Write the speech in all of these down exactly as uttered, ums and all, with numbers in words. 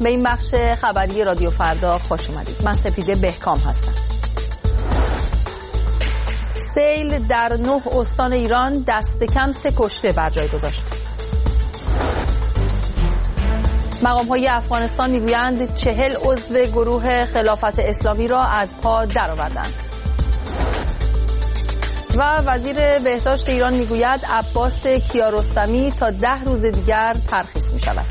به این بخش خبری رادیو فردا خوش اومدید. من سپیده بهکام هستم. سیل در نه استان ایران دست کم سه کشته بر جای گذاشت. مقام‌های افغانستان میگویند چهل عضو گروه خلافت اسلامی را از پا درآوردند. و وزیر بهداشت ایران میگوید عباس کیارستمی تا ده روز دیگر ترخیص می شود.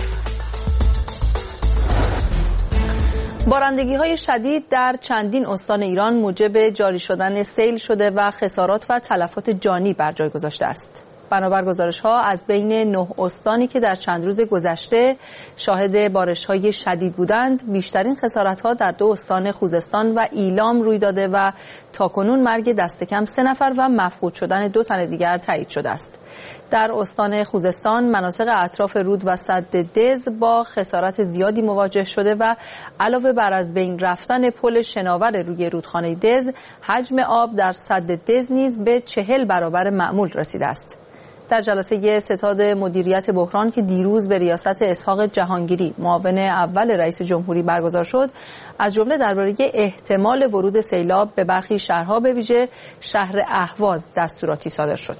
بارندگی‌های شدید در چندین استان ایران موجب جاری شدن سیل شده و خسارات و تلفات جانی بر جای گذاشته است. بنابر گزارش‌ها از بین نه استانی که در چند روز گذشته شاهد بارش‌های شدید بودند، بیشترین خسارت‌ها در دو استان خوزستان و ایلام روی داده و تاکنون مرگ دست کم سه نفر و مفقود شدن دو تن دیگر تایید شده است. در استان خوزستان مناطق اطراف رود و سد دز با خسارت زیادی مواجه شده و علاوه بر از بین رفتن پل شناور روی رودخانه دز، حجم آب در سد دز نیز به چهل برابر معمول رسیده است. در جلسه ستاد مدیریت بحران که دیروز به ریاست اسحاق جهانگیری معاون اول رئیس جمهوری برگزار شد، از جمله درباره احتمال ورود سیلاب به برخی شهرها به ویژه شهر اهواز دستوراتی صادر شد.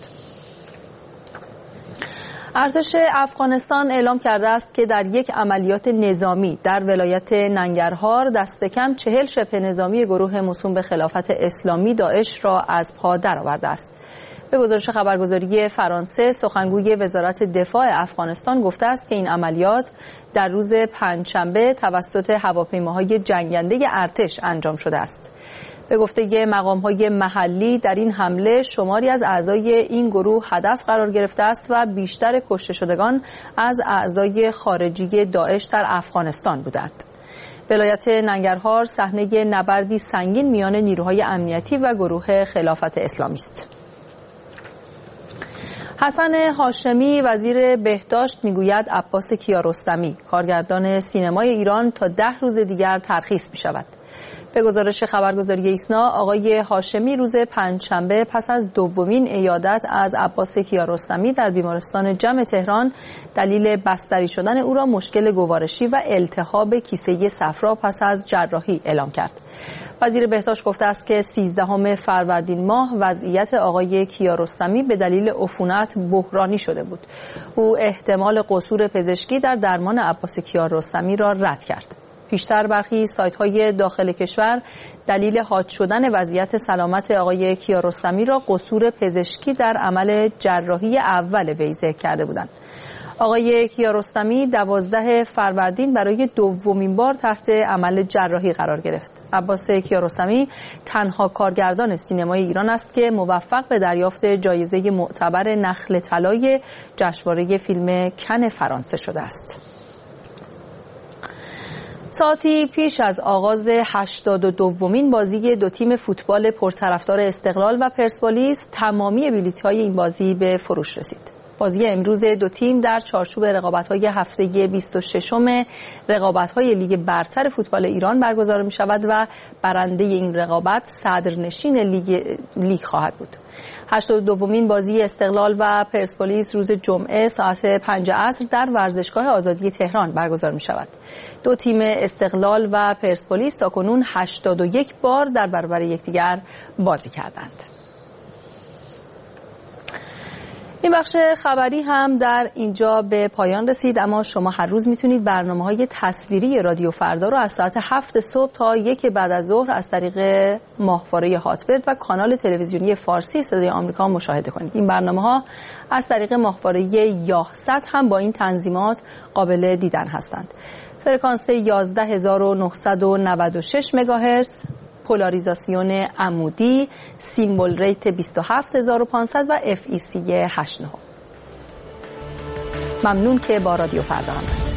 ارتش افغانستان اعلام کرده است که در یک عملیات نظامی در ولایت ننگرهار دست کم چهل شبه نظامی گروه موسوم به خلافت اسلامی داعش را از پا درآورده است. به گزارش خبرگزاری فرانسه، سخنگوی وزارت دفاع افغانستان گفته است که این عملیات در روز پنجشنبه توسط هواپیماهای جنگنده ارتش انجام شده است. به گفته مقام‌های محلی در این حمله شماری از اعضای این گروه هدف قرار گرفته است و بیشتر کشته شدگان از اعضای خارجی داعش در افغانستان بودند. ولایت ننگرهار صحنه نبردی سنگین میان نیروهای امنیتی و گروه خلافت اسلامی است. حسن هاشمی وزیر بهداشت میگوید عباس کیارستمی کارگردان سینمای ایران تا ده روز دیگر ترخیص می شود. به گزارش خبرگزاری ایسنا، آقای هاشمی روز پنجشنبه پس از دومین عیادت از عباس کیارستمی در بیمارستان جم تهران دلیل بستری شدن او را مشکل گوارشی و التهاب کیسه صفرا پس از جراحی اعلام کرد. وزیر بهداشت گفته است که سیزدهم فروردین ماه وضعیت آقای کیارستمی به دلیل عفونت بحرانی شده بود. او احتمال قصور پزشکی در درمان عباس کیارستمی را رد کرد. پیشتر برخی سایت‌های داخل کشور دلیل حاد شدن وضعیت سلامت آقای کیارستمی را قصور پزشکی در عمل جراحی اول وی ذکر کرده بودند. آقای کیارستمی دوازده فروردین برای دومین بار تحت عمل جراحی قرار گرفت. عباس کیارستمی تنها کارگردان سینمای ایران است که موفق به دریافت جایزه معتبر نخل طلای جشنواره فیلم کن فرانسه شده است. ساعتی پیش از آغاز هشتاد و دومین بازی دو تیم فوتبال پرطرفدار استقلال و پرسپولیس تمامی بلیط‌های این بازی به فروش رسید. بازی امروز دو تیم در چارچوب رقابت‌های هفته بیست و ششم رقابت‌های لیگ برتر فوتبال ایران برگزار می‌شود و برنده این رقابت صدرنشین لیگ لیگ خواهد بود. هشتاد و دومین بازی استقلال و پرسپولیس روز جمعه ساعت پنج عصر در ورزشگاه آزادی تهران برگزار می‌شود. دو تیم استقلال و پرسپولیس تاکنون هشتاد و یک بار در برابر یکدیگر بازی کردند. این بخش خبری هم در اینجا به پایان رسید، اما شما هر روز میتونید برنامه‌های تصویری رادیو فردا رو از ساعت هفت صبح تا یک بعد از ظهر از طریق ماهواره هاتبرد و کانال تلویزیونی فارسی صدای آمریکا مشاهده کنید. این برنامه‌ها از طریق ماهواره یاهصد هم با این تنظیمات قابل دیدن هستند. فرکانس یازده هزار و نهصد و نود و شش مگاهرتز، پولاریزاسیون عمودی، سیمبل ریت بیست و هفت هزار و پانصد و اف ای سی هشت نه. ممنون که با رادیو فردا همراهید.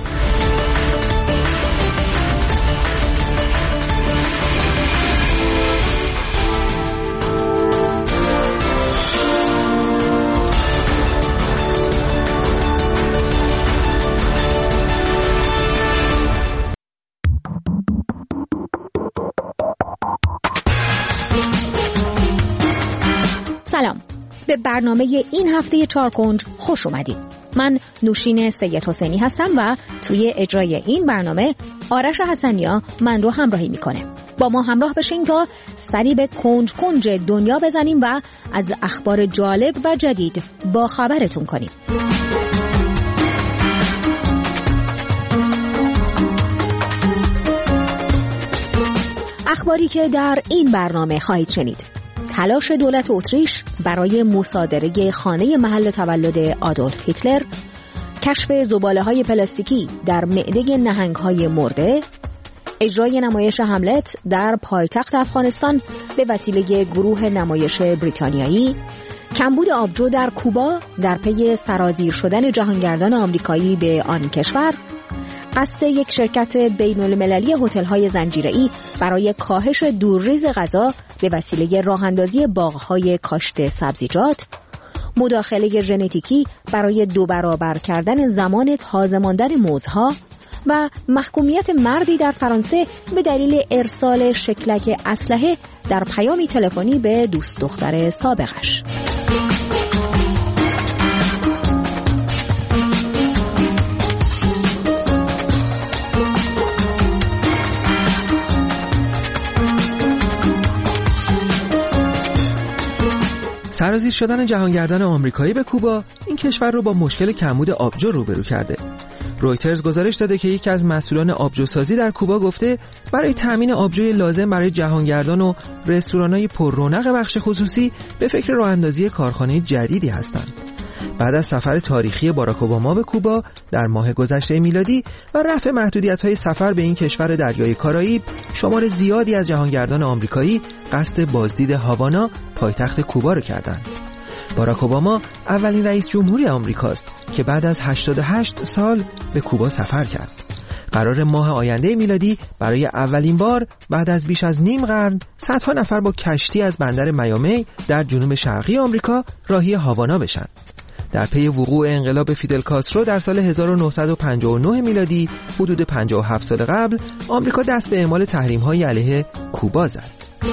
سلام، به برنامه این هفته چارکنج خوش اومدید. من نوشین سید حسینی هستم و توی اجرای این برنامه آرش حسنیا من رو همراهی میکنه. با ما همراه بشین تا سری به کنج کنج دنیا بزنیم و از اخبار جالب و جدید با خبرتون کنیم. اخباری که در این برنامه خواهید شنید: تلاش دولت اتریش برای مصادره خانه محل تولد آدولف هیتلر، کشف زباله‌های پلاستیکی در معده نهنگ‌های مرده، اجرای نمایش هملت در پایتخت افغانستان به وسیله گروه نمایش بریتانیایی، کمبود آبجو در کوبا در پی سرازیر شدن جهانگردان آمریکایی به آن کشور، قصد یک شرکت بین‌المللی هتل‌های زنجیره‌ای برای کاهش دورریز غذا به وسیله راه‌اندازی باغ‌های کاشت سبزیجات، مداخله ژنتیکی برای دو برابر کردن زمان تازه ماندن موزها و محکومیت مردی در فرانسه به دلیل ارسال شکلک اسلحه در پیامی تلفنی به دوست دختر سابقش. سرازیر شدن جهانگردان آمریکایی به کوبا این کشور رو با مشکل کمبود آبجو روبرو کرده. رویترز گزارش داده که یکی از مسئولان آبجوسازی در کوبا گفته برای تامین آبجوی لازم برای جهانگردان و رستوران‌های پر رونق بخش خصوصی به فکر راه‌اندازی کارخانه جدیدی هستند. بعد از سفر تاریخی باراک اوباما به کوبا در ماه گذشته میلادی و رفع محدودیت‌های سفر به این کشور دریای کارائیب، شمار زیادی از جهانگردان آمریکایی قصد بازدید هاوانا، پایتخت کوبا را کردند. باراک اوباما اولین رئیس جمهوری آمریکاست که بعد از هشتاد و هشت سال به کوبا سفر کرد. قرار ماه آینده میلادی برای اولین بار بعد از بیش از نیم قرن صدها نفر با کشتی از بندر میامی در جنوب شرقی آمریکا راهی هاوانا بشن. در پی وقوع انقلاب فیدل کاسترو در سال هزار و نهصد و پنجاه و نه میلادی، حدود پنجاه و هفت سال قبل، آمریکا دست به اعمال تحریم‌های علیه کوبا زد.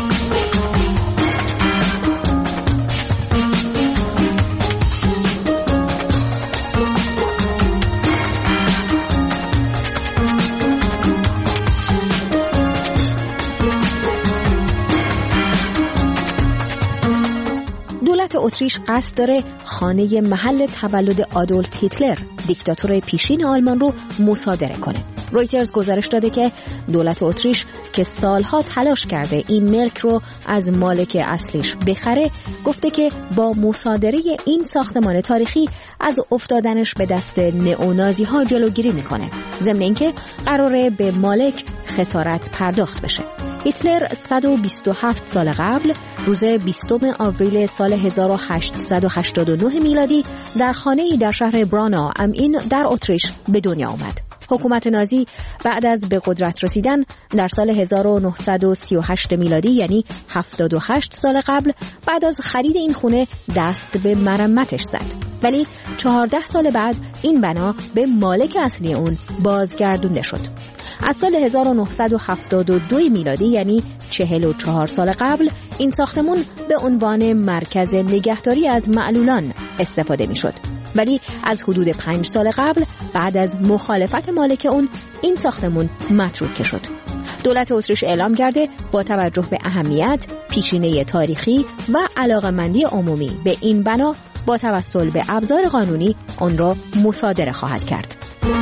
دولت اتریش قصد داره خانه محل تولد آدولف هیتلر، دیکتاتور پیشین آلمان رو مصادره کنه. رویترز گزارش داده که دولت اتریش که سالها تلاش کرده این ملک رو از مالک اصلیش بخره، گفته که با مصادره این ساختمان تاریخی از افتادنش به دست نئونازی ها جلوگیری میکنه، ضمن اینکه قراره به مالک خسارت پرداخت بشه. هیتلر صد و بیست و هفت سال قبل روز بیستم آوریل سال هزار و هشتصد و هشتاد و نه میلادی در خانه‌ای در شهر برانا ام این در اتریش به دنیا آمد. حکومت نازی بعد از به قدرت رسیدن در سال هزار و نهصد و سی و هشت میلادی، یعنی هفتاد و هشت سال قبل، بعد از خرید این خونه دست به مرمتش زد. ولی چهارده سال بعد این بنا به مالک اصلی اون بازگردونده شد. از سال هزار و نهصد و هفتاد و دو میلادی، یعنی چهل و چهار سال قبل، این ساختمون به عنوان مرکز نگهداری از معلولان استفاده می شد. ولی از حدود پنج سال قبل، بعد از مخالفت مالک اون، این ساختمون متروکه شد. دولت اتریش اعلام کرده با توجه به اهمیت، پیشینه تاریخی و علاقه‌مندی عمومی به این بنا، با توسل به ابزار قانونی آن را مصادره خواهد کرد.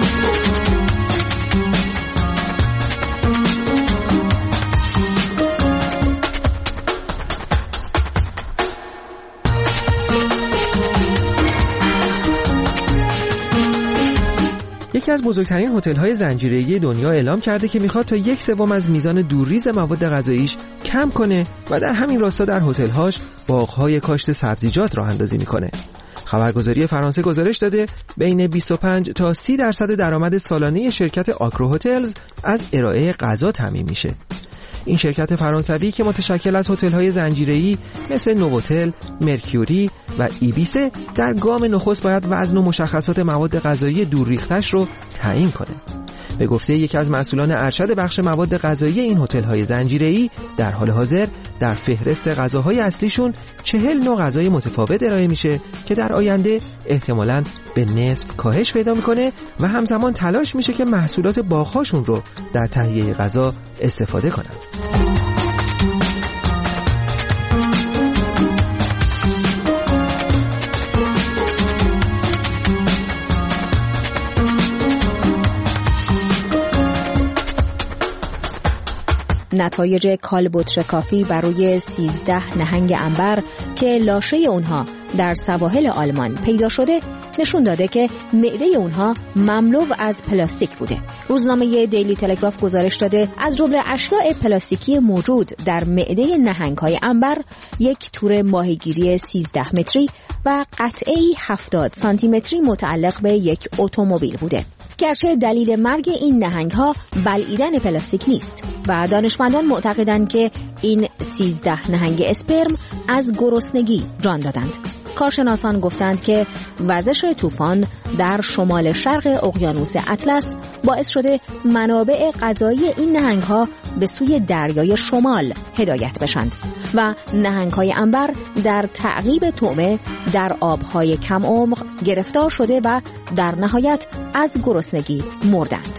یکی از بزرگترین هتل‌های زنجیره‌ای دنیا اعلام کرده که میخواد تا یک سوم از میزان دورریز مواد غذاییش کم کنه و در همین راستا در هتل‌هاش باغ‌های کاشت سبزیجات راه اندازی میکنه. خبرگزاری فرانسه گزارش داده بین بیست و پنج تا سی درصد درآمد سالانه شرکت آکرو هتلز از ارائه غذا تامین میشه. این شرکت فرانسوی که متشکل از هتل‌های زنجیره‌ای مثل نووتل، مرکیوری و ایبیسه، در گام نخست باید وزن و مشخصات مواد غذایی دورریختش رو تعیین کنه. به گفته یکی از مسئولان ارشد بخش مواد غذایی این هتل‌های زنجیره‌ای، در حال حاضر در فهرست غذاهای اصلیشون چهل نوع غذای متفاوت ارائه میشه که در آینده احتمالاً به نصف کاهش پیدا میکنه و همزمان تلاش میشه که محصولات باغ‌هاشون رو در تهیه غذا استفاده کنن. نتایج کالبد شکافی بر روی سیزده نهنگ عنبر که لاشه اونها در سواحل آلمان پیدا شده نشون داده که معده اونها مملو از پلاستیک بوده. روزنامه دیلی تلگراف گزارش داده از جمله اشیاء پلاستیکی موجود در معده نهنگ‌های عنبر یک تور ماهیگیری سیزده متری و قطعه‌ای هفتاد سانتی متری متعلق به یک اتومبیل بوده. گرچه دلیل مرگ این نهنگ‌ها بلعیدن پلاستیک نیست و دانشمندان معتقدند که این سیزده نهنگ اسپرم از گرسنگی جان دادند. کارشناسان گفتند که وزش طوفان در شمال شرق اقیانوس اطلس باعث شده منابع غذایی این نهنگ‌ها به سوی دریای شمال هدایت بشند و نهنگ‌های عنبر در تعقیب طعمه در آب‌های کم عمق گرفتار شده و در نهایت از گرسنگی مردند.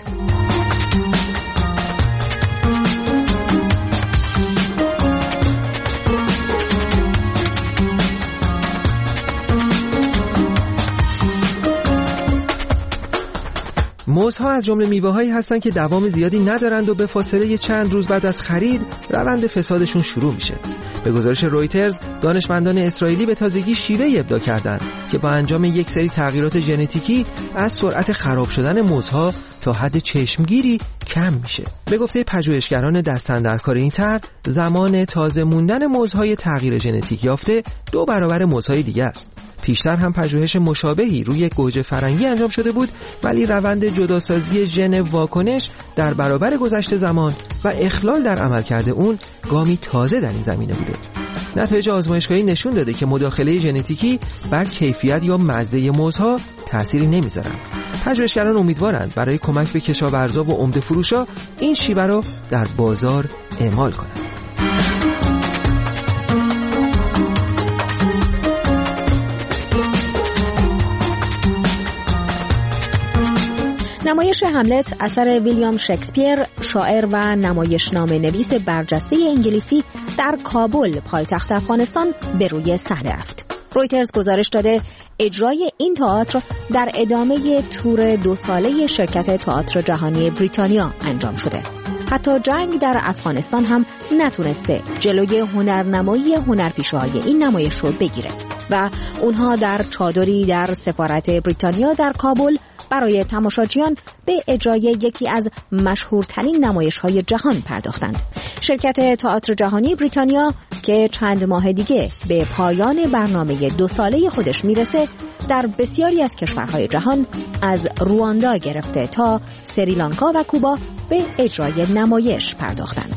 موزها از جمله میوه‌هایی هستند که دوام زیادی ندارند و به فاصله چند روز بعد از خرید روند فسادشون شروع میشه. به گزارش رویترز، دانشمندان اسرائیلی به تازگی شیوه‌ای ابداع کردند که با انجام یک سری تغییرات ژنتیکی از سرعت خراب شدن موزها تا حد چشمگیری کم میشه. به گفته پژوهشگران دست‌اندرکار این طرح، زمان تازه موندن موزهای تغییر ژنتیک یافته دو برابر موزهای دیگه است. پیشتر هم پژوهش مشابهی روی گوجه فرنگی انجام شده بود، ولی روند جداسازی ژن واکنش در برابر گذشت زمان و اخلال در عملکرد اون گامی تازه در این زمینه بوده. نتایج آزمایشگاهی نشون داده که مداخله ژنتیکی بر کیفیت یا مزه موزها تأثیری نمیذارن. پژوهشگران امیدوارند برای کمک به کشاورزا و عمده فروشا این شیوه رو در بازار اعمال کنند. نمایش هملت اثر ویلیام شکسپیر، شاعر و نمایشنامه نویس برجسته انگلیسی، در کابل پایتخت افغانستان به روی صحنه رفت. رویترز گزارش داده اجرای این تئاتر در ادامه تور دو ساله شرکت تئاتر جهانی بریتانیا انجام شده. حتی جنگ در افغانستان هم نتونسته جلوی هنرنمایی هنرپیشه‌های این نمایش رو بگیره و اونها در چادری در سفارت بریتانیا در کابل برای تماشاچیان به اجرای یکی از مشهورترین نمایش‌های جهان پرداختند. شرکت تئاتر جهانی بریتانیا که چند ماه دیگه به پایان برنامه دو ساله خودش میرسه، در بسیاری از کشورهای جهان از رواندا گرفته تا سریلانکا و کوبا به اجرای نمایش پرداختند.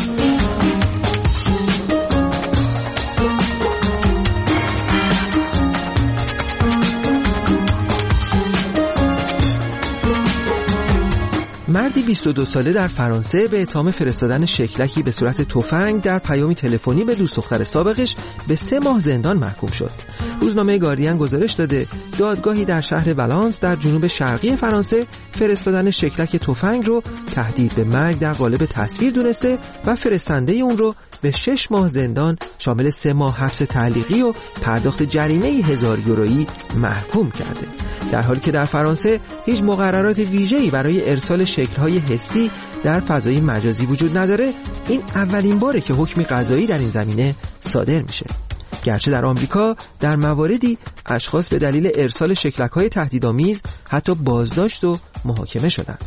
مردی بیست و دو ساله در فرانسه به اتهام فرستادن شکلکی به صورت تفنگ در پیامی تلفنی به دوست دختر سابقش به سه ماه زندان محکوم شد. روزنامه گاردین گزارش داده دادگاهی در شهر ولانس در جنوب شرقی فرانسه فرستادن شکلک تفنگ رو تهدید به مرگ در قالب تصویر دونسته و فرستنده اون رو به شش ماه زندان شامل سه ماه حبس تعلیقی و پرداخت جریمه هزار یورویی محکوم کرده. در حالی که در فرانسه هیچ مقررات ویژه‌ای برای ارسال شکل‌های حسی در فضای مجازی وجود نداره، این اولین باره که حکمی قضایی در این زمینه صادر میشه. گرچه در آمریکا در مواردی اشخاص به دلیل ارسال شکلک‌های تهدیدآمیز حتی بازداشت و محاکمه شدند.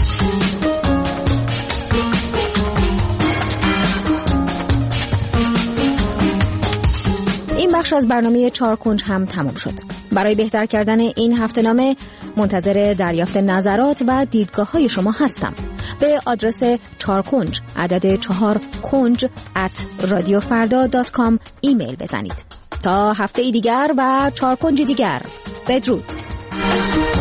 این بخش از برنامه چهار کنج هم تمام شد. برای بهتر کردن این هفته‌نامه منتظر دریافت نظرات و دیدگاه‌های شما هستم. به آدرس چهار کنج عدد چهار کنج ات رادیو فردا دات کام ایمیل بزنید. تا هفته دیگر و چهار کنج دیگر، بدرود.